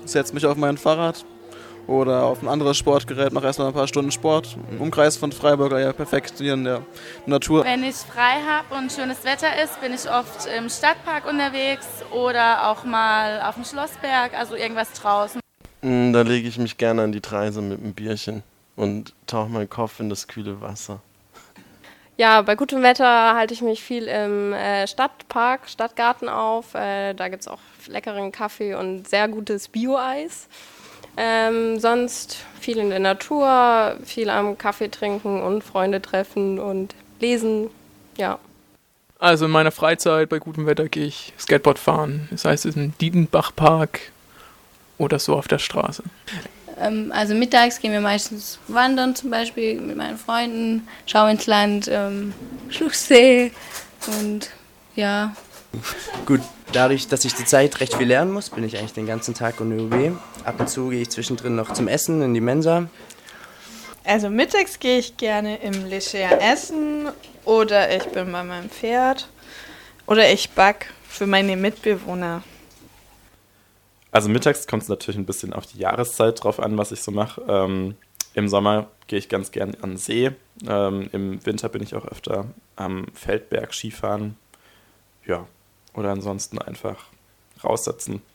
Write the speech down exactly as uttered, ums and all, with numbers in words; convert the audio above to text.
setze mich auf mein Fahrrad oder auf ein anderes Sportgerät, mache erstmal ein paar Stunden Sport. Im Umkreis von Freiburg, ja perfekt hier in der Natur. Wenn ich frei habe und schönes Wetter ist, bin ich oft im Stadtpark unterwegs oder auch mal auf dem Schlossberg, also irgendwas draußen. Da lege ich mich gerne an die Treise mit einem Bierchen und tauche meinen Kopf in das kühle Wasser. Ja, bei gutem Wetter halte ich mich viel im äh, Stadtpark, Stadtgarten auf. Äh, da gibt es auch leckeren Kaffee und sehr gutes Bio-Eis. Ähm, sonst viel in der Natur, viel am Kaffee trinken und Freunde treffen und lesen, ja. Also in meiner Freizeit bei gutem Wetter gehe ich Skateboard fahren. Das heißt, es ist ein Dietenbachpark oder so auf der Straße. Ähm, also mittags gehen wir meistens wandern zum Beispiel mit meinen Freunden, Schau ins Land, ähm, Schluchsee und ja. Gut, dadurch, dass ich zurzeit recht viel lernen muss, bin ich eigentlich den ganzen Tag in der U W. Ab und zu gehe ich zwischendrin noch zum Essen in die Mensa. Also mittags gehe ich gerne im Leger essen oder ich bin bei meinem Pferd oder ich back für meine Mitbewohner. Also mittags kommt es natürlich ein bisschen auf die Jahreszeit drauf an, was ich so mache. Ähm, Im Sommer gehe ich ganz gern an den See. Ähm, Im Winter bin ich auch öfter am Feldberg Skifahren. Ja, oder ansonsten einfach raussetzen.